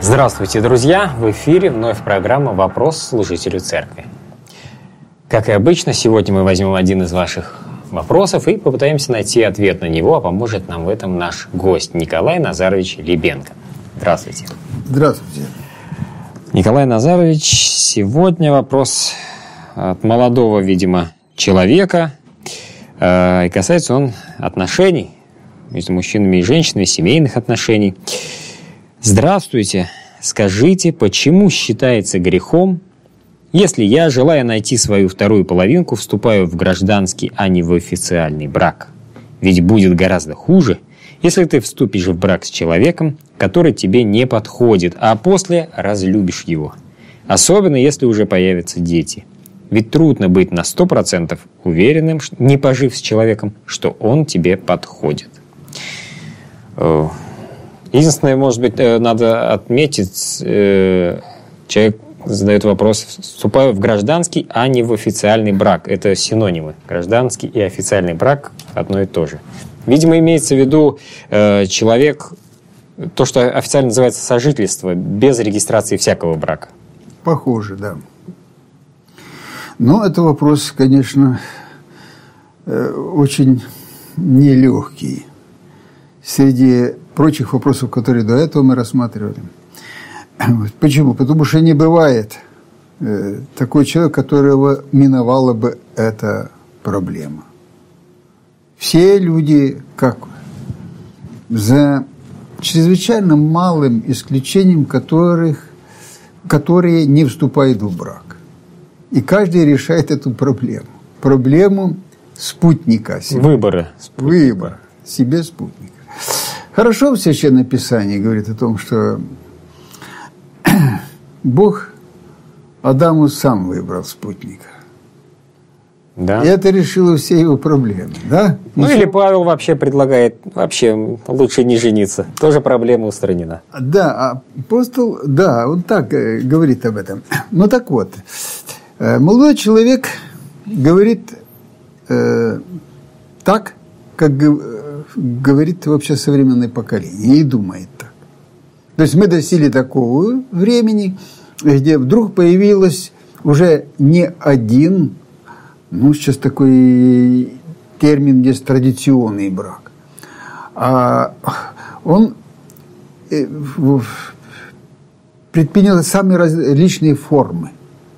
Здравствуйте, друзья! В эфире вновь программа «Вопрос служителю церкви». Как и обычно, сегодня мы возьмем один из ваших вопросов и попытаемся найти ответ на него, а поможет нам в этом наш гость Николай Назарович Лебенко. Здравствуйте. Здравствуйте. Николай Назарович, сегодня вопрос от молодого, видимо, человека, и касается он отношений между мужчинами и женщинами, семейных отношений. Здравствуйте. Скажите, почему считается грехом, если я, желая найти свою вторую половинку, вступаю в гражданский, а не в официальный брак? Ведь будет гораздо хуже, если ты вступишь в брак с человеком, который тебе не подходит, а после разлюбишь его. Особенно, если уже появятся дети. Ведь трудно быть на 100% уверенным, не пожив с человеком, что он тебе подходит. Единственное, может быть, надо отметить, человек задает вопрос, вступаю в гражданский, а не в официальный брак. Это синонимы. Гражданский и официальный брак одно и то же. Видимо, имеется в виду человек, то, что официально называется сожительство, без регистрации всякого брака. Похоже, да. Но это вопрос, конечно, очень нелегкий. Среди прочих вопросов, которые до этого мы рассматривали. Почему? Потому что не бывает такой человек, которого миновала бы эта проблема. Все люди, как за чрезвычайно малым исключением, которые не вступают в брак. И каждый решает эту проблему. Проблему спутника. Выбора. Выбор. Себе спутника. Хорошо в Священном Писании говорит о том, что Бог Адаму сам выбрал спутника. Да. И это решило все его проблемы. Да? Ну, или Павел вообще предлагает, вообще лучше не жениться. Тоже проблема устранена. Да, апостол, да, он так говорит об этом. Ну, так вот, молодой человек говорит так, как говорит вообще современное поколение, и думает так. То есть мы достигли такого времени, где вдруг появилось уже не один, ну, сейчас такой термин есть, традиционный брак, а он предпринял самые различные формы.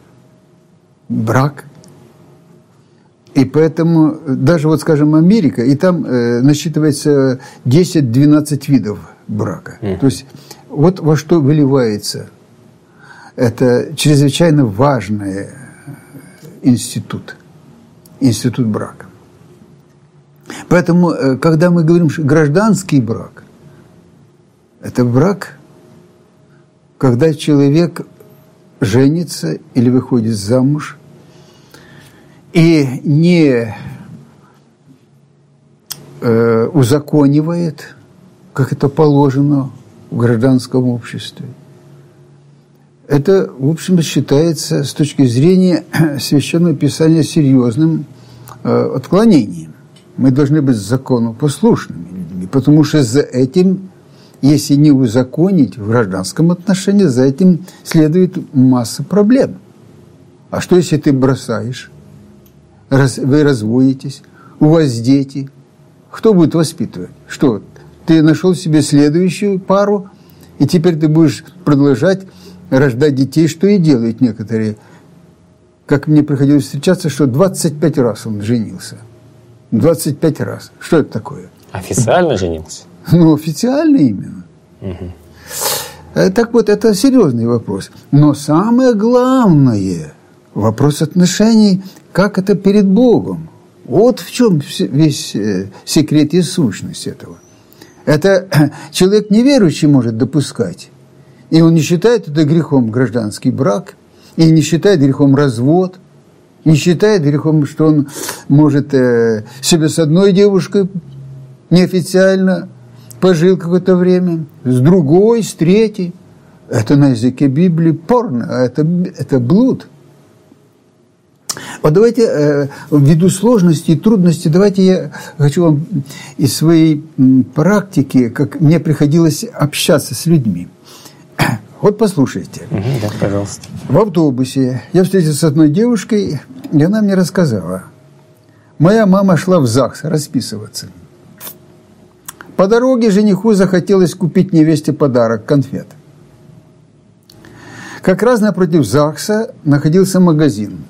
Брак. И поэтому даже, вот скажем, Америка, и там насчитывается 10-12 видов брака. То есть вот во что выливается. Это чрезвычайно важный институт брака. Поэтому, когда мы говорим, что гражданский брак, это брак, когда человек женится или выходит замуж, и не узаконивает, как это положено в гражданском обществе. Это, в общем, считается с точки зрения Священного Писания серьезным отклонением. Мы должны быть законопослушными людьми, потому что за этим, если не узаконить в гражданском отношении, за этим следует масса проблем. А что, если ты бросаешь? Вы разводитесь, у вас дети. Кто будет воспитывать? Что, ты нашел себе следующую пару, и теперь ты будешь продолжать рождать детей, что и делают некоторые. Как мне приходилось встречаться, что 25 раз он женился. 25 раз. Что это такое? Официально женился? Ну, официально именно. Угу. Так вот, это серьезный вопрос. Но самое главное – вопрос отношений, как это перед Богом. Вот в чем весь секрет и сущность этого. Это человек неверующий может допускать. И он не считает это грехом гражданский брак, и не считает грехом развод, не считает грехом, что он может себе с одной девушкой неофициально пожил какое-то время, с другой, с третьей. Это на языке Библии порно, это блуд. Вот давайте, ввиду сложности и трудности, давайте я хочу вам из своей практики, как мне приходилось общаться с людьми. Вот послушайте. Да, пожалуйста. В автобусе я встретился с одной девушкой, и она мне рассказала. Моя мама шла в ЗАГС расписываться. По дороге жениху захотелось купить невесте подарок – конфет. Как раз напротив ЗАГСа находился магазин.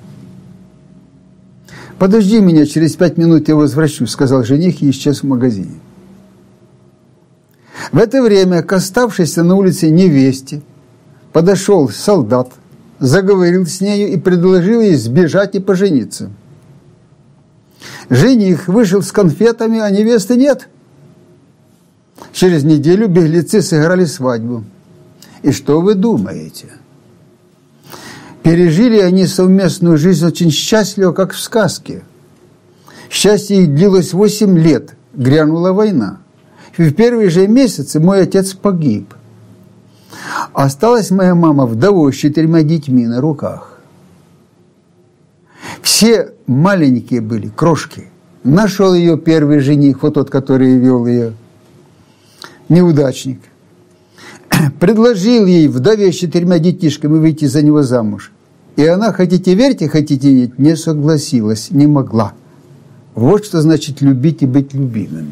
«Подожди меня, через 5 минут я возвращусь», – сказал жених и исчез в магазине. В это время к оставшейся на улице невесте подошел солдат, заговорил с нею и предложил ей сбежать и пожениться. Жених вышел с конфетами, а невесты нет. Через неделю беглецы сыграли свадьбу. И что вы думаете? Пережили они совместную жизнь очень счастливо, как в сказке. Счастье их длилось 8 лет, грянула война. И в первые же месяцы мой отец погиб. Осталась моя мама вдовой с 4 детьми на руках. Все маленькие были, крошки. Нашел ее первый жених, вот тот, который вел ее, неудачник. Предложил ей, вдове с 4 детишками, выйти за него замуж. И она, хотите верьте, хотите нет, не согласилась, не могла. Вот что значит любить и быть любимым.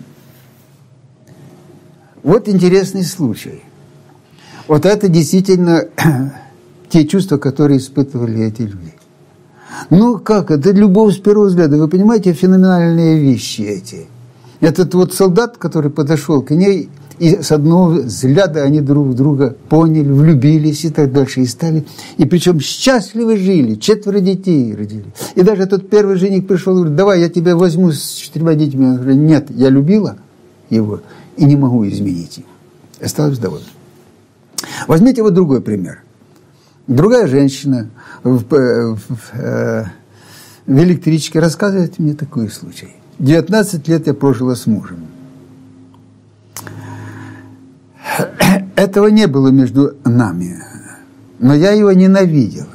Вот интересный случай. Вот это действительно те чувства, которые испытывали эти люди. Ну как, это любовь с первого взгляда. Вы понимаете, феноменальные вещи эти. Этот вот солдат, который подошел к ней, и с одного взгляда они друг друга поняли, влюбились и так дальше. И стали, и причем счастливы жили, 4 детей родили. И даже тот первый жених пришел и говорит: давай я тебя возьму с 4 детьми. Он говорит: нет, я любила его и не могу изменить его. Осталась довольна. Возьмите вот другой пример. Другая женщина в электричке рассказывает мне такой случай. 19 лет я прожила с мужем. Этого не было между нами, но я его ненавидела.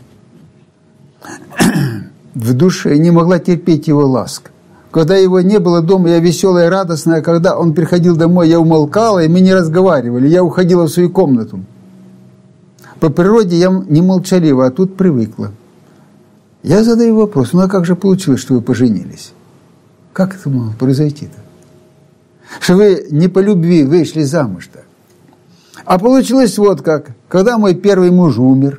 В душе не могла терпеть его ласк. Когда его не было дома, я веселая и радостная. Когда он приходил домой, я умолкала, и мы не разговаривали. Я уходила в свою комнату. По природе я не молчалива, а тут привыкла. Я задаю вопрос: ну а как же получилось, что вы поженились? Как это могло произойти-то? Что вы не по любви вышли замуж-то? А получилось вот как. Когда мой первый муж умер,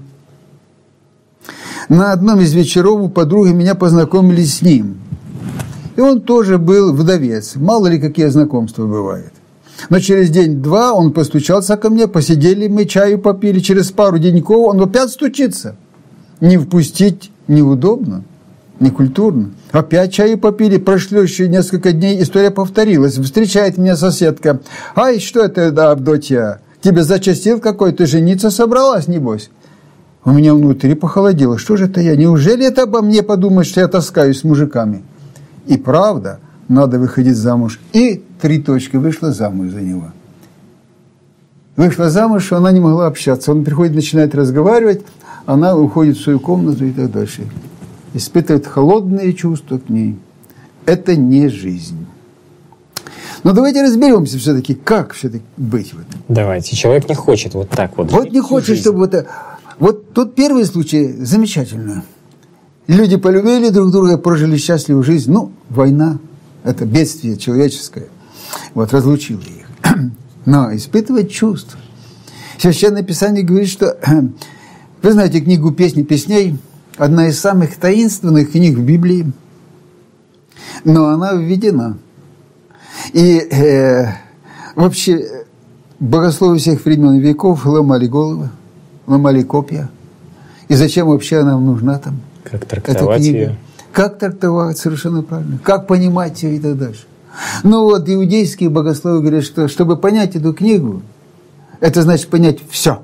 на одном из вечеров у подруги меня познакомили с ним. И он тоже был вдовец. Мало ли, какие знакомства бывают. Но через день-два он постучался ко мне, посидели мы, чаю попили. Через пару деньков он опять стучится. Не впустить неудобно, некультурно. Опять чаю попили, прошло еще несколько дней, история повторилась. Встречает меня соседка: ай, что это, да, Авдотья, тебе зачастил какой-то, жениться собралась, небось? У меня внутри похолодело. Что же это я? Неужели это обо мне подумать, что я таскаюсь с мужиками? И правда, надо выходить замуж. И 3 точки, вышла замуж за него. Вышла замуж, она не могла общаться. Он приходит, начинает разговаривать, она уходит в свою комнату и так дальше. Испытывает холодные чувства к ней. Это не жизнь. Но давайте разберемся все-таки, как все-таки быть в этом. Давайте. Человек не хочет вот так вот. Вот не хочет, чтобы вот... Вот тут первый случай замечательно. Люди полюбили друг друга, прожили счастливую жизнь. Ну, война – это бедствие человеческое. Вот, разлучило их. Но испытывать чувства. Священное Писание говорит, что... Вы знаете книгу «Песни песней», одна из самых таинственных книг в Библии, но она введена. И вообще богословы всех времен и веков ломали головы, ломали копья. И зачем вообще она нам нужна там? Как трактовать ее? Как трактовать, совершенно правильно. Как понимать ее и так дальше. Ну вот иудейские богословы говорят, что чтобы понять эту книгу, это значит понять все.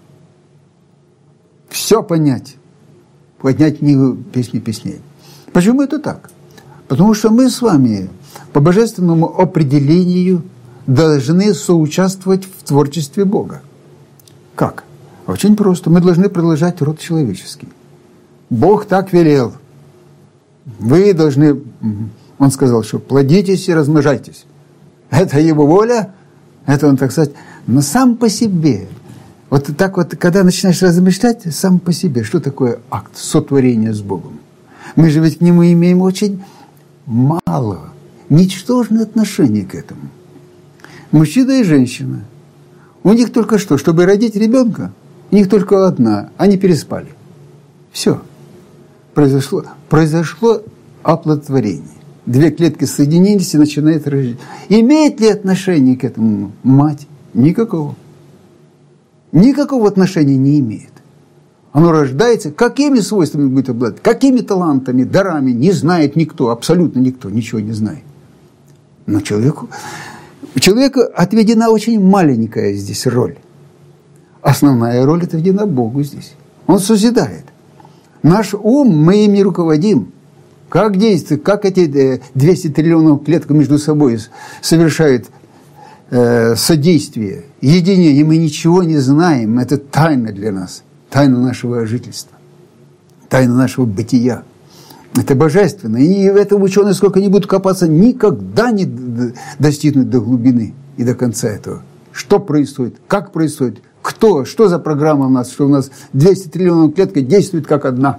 Все понять. Поднять книгу «Песни песней». Почему это так? Потому что мы с вами по божественному определению должны соучаствовать в творчестве Бога. Как? Очень просто. Мы должны продолжать род человеческий. Бог так велел. Вы должны, он сказал, что плодитесь и размножайтесь. Это его воля, это он, так сказать, но сам по себе. Вот так вот, когда начинаешь размышлять сам по себе, что такое акт сотворения с Богом. Мы же ведь к нему имеем очень мало, ничтожное отношение к этому. Мужчина и женщина. У них только что, чтобы родить ребенка, у них только одна, они переспали. Все. Произошло оплодотворение. Две клетки соединились и начинает рожать. Имеет ли отношение к этому мать? Никакого. Никакого отношения не имеет. Оно рождается, какими свойствами будет обладать, какими талантами, дарами, не знает никто, абсолютно никто, ничего не знает. Но человеку отведена очень маленькая здесь роль. Основная роль отведена Богу здесь. Он созидает. Наш ум, мы им не руководим. Как действует, как эти 200 триллионов клеток между собой совершают содействие, единение, мы ничего не знаем. Это тайна для нас, тайна нашего жительства, тайна нашего бытия. Это божественно. И в этом ученые, сколько ни будут копаться, никогда не достигнут до глубины и до конца этого. Что происходит, как происходит, кто, что за программа у нас, что у нас 200 триллионов клеток действует как одна.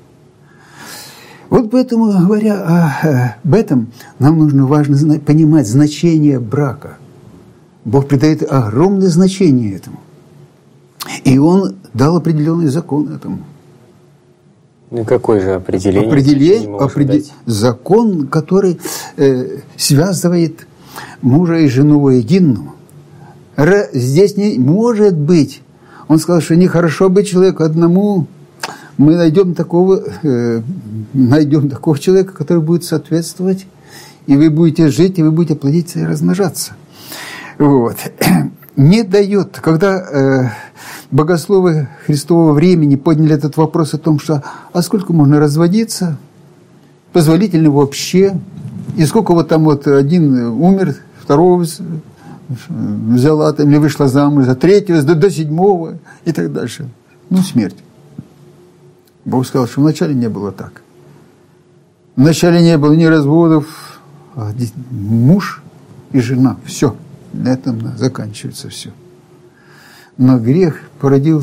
Вот поэтому, говоря об этом, нам нужно важно понимать значение брака. Бог придает огромное значение этому. И Он дал определенный закон этому. Ну, какое же определение? Закон, который связывает мужа и жену воедино. Здесь не может быть. Он сказал, что нехорошо быть человеку одному. Мы найдем такого человека, который будет соответствовать, и вы будете жить, и вы будете плодиться и размножаться. Вот. Не дает, когда богословы Христового времени подняли этот вопрос о том, что а сколько можно разводиться, позволительно вообще, и сколько вот там вот один умер, второго взяла там, или вышла замуж, за третьего, до седьмого и так дальше. Ну, смерть. Бог сказал, что вначале не было так. Вначале не было ни разводов, а муж и жена. Все. На этом заканчивается все. Но грех породил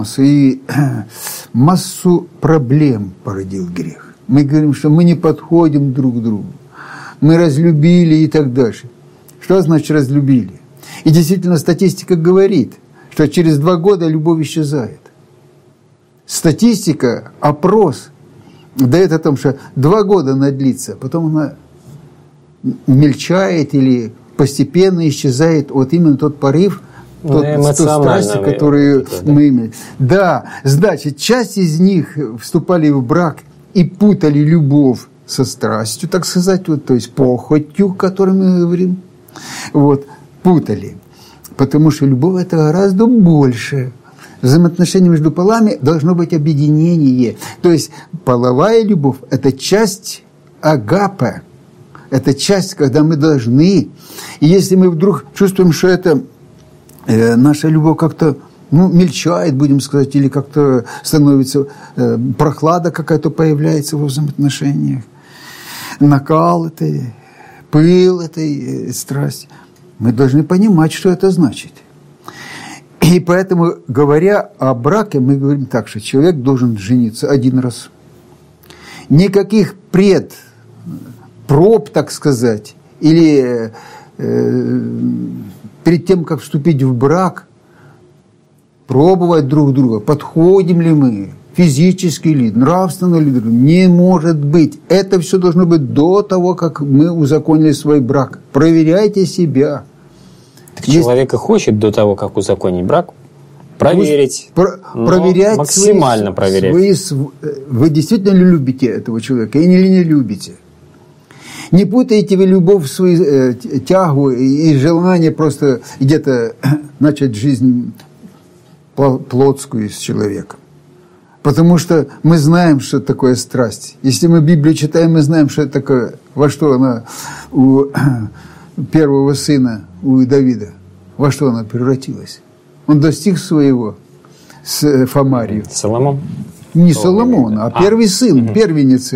массу проблем породил грех. Мы говорим, что мы не подходим друг к другу. Мы разлюбили и так дальше. Что значит разлюбили? И действительно статистика говорит, что через 2 года любовь исчезает. Статистика, опрос дает о том, что 2 года она длится, потом она мельчает или постепенно исчезает вот именно тот порыв, тот страсть, которую мы имеем. Да, значит, часть из них вступали в брак и путали любовь со страстью, так сказать, вот, то есть похотью, о которой мы говорим, вот, путали. Потому что любовь – это гораздо больше. Взаимоотношения между полами должно быть объединение. То есть половая любовь – это часть агапе. Это часть, когда мы должны. И если мы вдруг чувствуем, что это наша любовь как-то мельчает, будем сказать, или как-то становится прохлада какая-то появляется во взаимоотношениях, накал этой, пыл этой страсти, мы должны понимать, что это значит. И поэтому, говоря о браке, мы говорим так, что человек должен жениться 1 раз. Никаких проб, так сказать, или перед тем, как вступить в брак, пробовать друг друга, подходим ли мы, физически ли, нравственно ли, не может быть. Это все должно быть до того, как мы узаконили свой брак. Проверяйте себя. Так человек и хочет до того, как узаконить брак, проверить, проверять максимально проверять. Вы действительно любите этого человека или не любите? Не путайте вы любовь, свою тягу и желание просто где-то начать жизнь плотскую с человеком. Потому что мы знаем, что такое страсть. Если мы Библию читаем, мы знаем, что это такое, во что она у первого сына, у Давида, во что она превратилась. Он достиг своего с Фомарью. Соломон? Не Соломон, а первый сын, первенец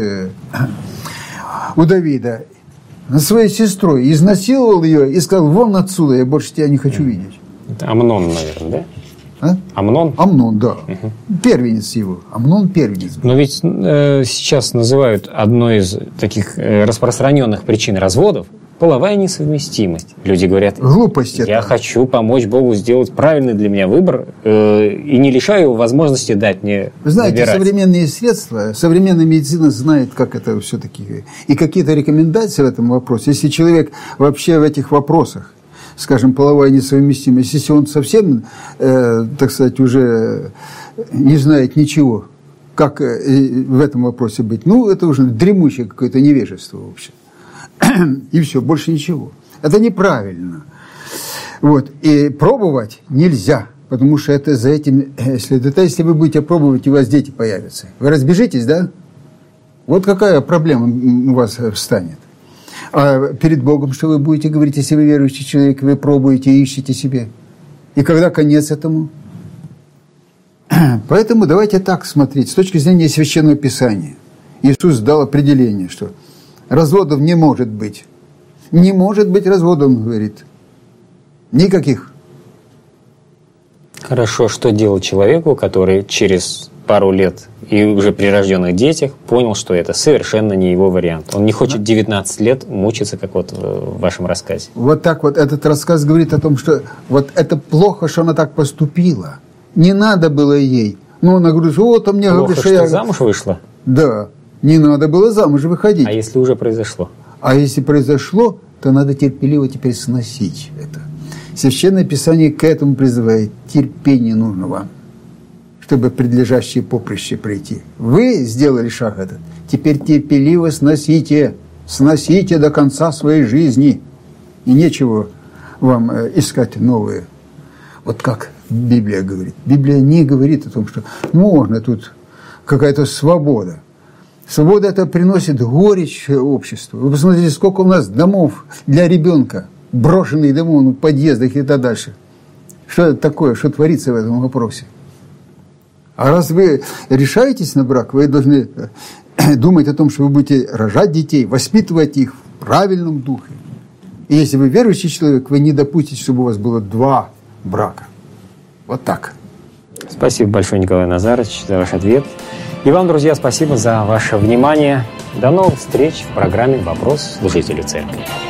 у Давида, над своей сестрой, изнасиловал ее и сказал: вон отсюда, я больше тебя не хочу видеть. Это Амнон, наверное, да? А? Амнон? Амнон, да. Первенец его. Амнон первенец. Но ведь сейчас называют одной из таких распространенных причин разводов половая несовместимость. Люди говорят, глупость это. Я хочу помочь Богу сделать правильный для меня выбор и не лишаю его возможности дать мне Вы знаете, выбирать. современные средства, современная медицина знает, как это все-таки, и какие-то рекомендации в этом вопросе. Если человек вообще в этих вопросах, скажем, половая несовместимость, если он совсем, так сказать, уже не знает ничего, как в этом вопросе быть, ну, это уже дремучее какое-то невежество, в общем. И все, больше ничего. Это неправильно. Вот. И пробовать нельзя, потому что это за этим следует. Это если вы будете пробовать, у вас дети появятся. Вы разбежитесь, да? Вот какая проблема у вас встанет. А перед Богом что вы будете говорить, если вы верующий человек, вы пробуете и ищете себе? И когда конец этому? Поэтому давайте так смотреть. С точки зрения Священного Писания. Иисус дал определение, что разводов не может быть. Не может быть разводов, он говорит. Никаких. Хорошо, что делать человеку, который через пару лет и уже при рожденных детях понял, что это совершенно не его вариант. Он не хочет 19 лет мучиться, как вот в вашем рассказе. Вот так вот этот рассказ говорит о том, что вот это плохо, что она так поступила. Не надо было ей. Но она говорит, вот у меня... Плохо, что замуж вышла? Да. Не надо было замуж выходить. А если уже произошло? А если произошло, то надо терпеливо теперь сносить это. Священное Писание к этому призывает. Терпение нужно вам, чтобы предлежащее поприще пройти. Вы сделали шаг этот. Теперь терпеливо сносите. Сносите до конца своей жизни. И нечего вам искать новые. Вот как Библия говорит. Библия не говорит о том, что можно тут какая-то свобода. Свобода это приносит горечь обществу. Вы посмотрите, сколько у нас домов для ребенка, брошенных домов в подъездах и так дальше. Что это такое, что творится в этом вопросе? А раз вы решаетесь на брак, вы должны думать о том, что вы будете рожать детей, воспитывать их в правильном духе. И если вы верующий человек, вы не допустите, чтобы у вас было 2 брака. Вот так. Спасибо большое, Николай Назарович, за ваш ответ. И вам, друзья, спасибо за ваше внимание. До новых встреч в программе «Вопрос служителю церкви».